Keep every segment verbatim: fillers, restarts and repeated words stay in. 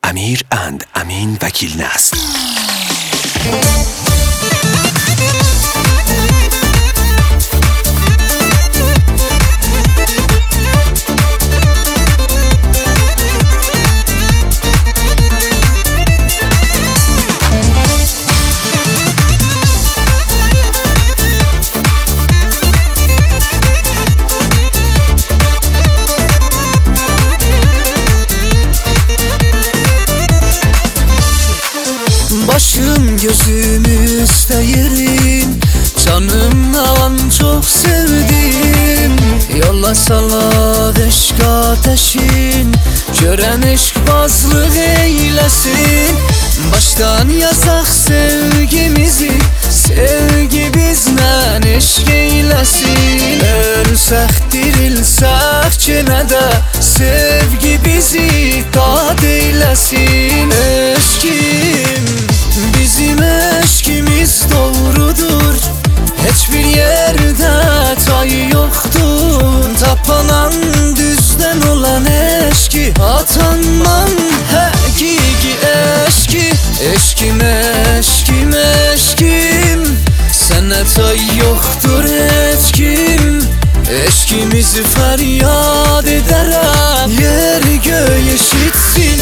Amir and Amin Vakilnast. Başım gözüm üsteyerin, canımdan çok sevdim. Yolla salat eşk ateşin, gören eşkbazlık eylesin. Baştan yazak sevgimizi, sevgi bizden eşk eylesin. Ölsək dirilsək gene de sevgi bizi dad eylesin. Eşkim, bizim eşkimiz doğrudur, hiçbir yerde tay yoktur. Tapanan düzden olan eşki, atanman hakiki eşki. Eşkim, eşkim, eşkim, sana tay yoktur hiç kim. Eşkimizi feryat ederem, yer göğe eşitsin.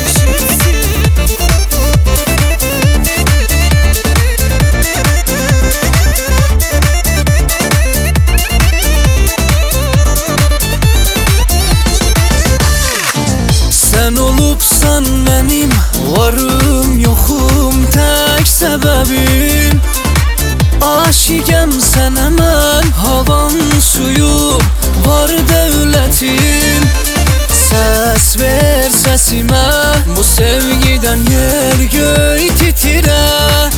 Sen olubsan benim varım yoxum tek sebebim. Aşigem sen hemen, havan suyum var devletim. Ses ver sesime, bu sevgiden yer göy titire.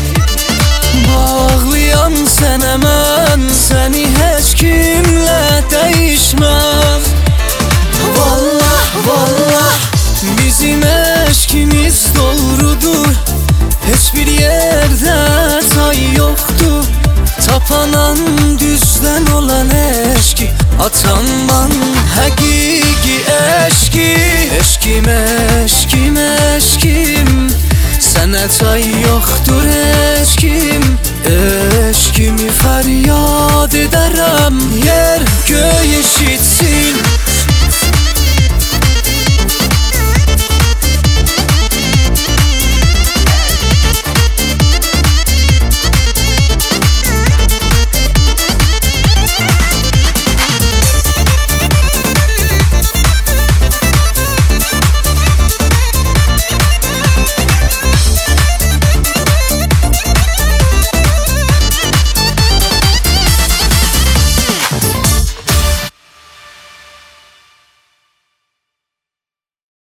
Bağlıyam sen hemen, seni hiç kimle değişmem. Vallah vallah, bizim eşkimiz doğrudur, hiçbir yerde tay yoktur. Tapanan düzden olan eşki, atanman hakiki eşki. Eşkim, eşkim, eşkim, sana tay yoktur eşkim. Eşkimi feryat ederem, yer göğe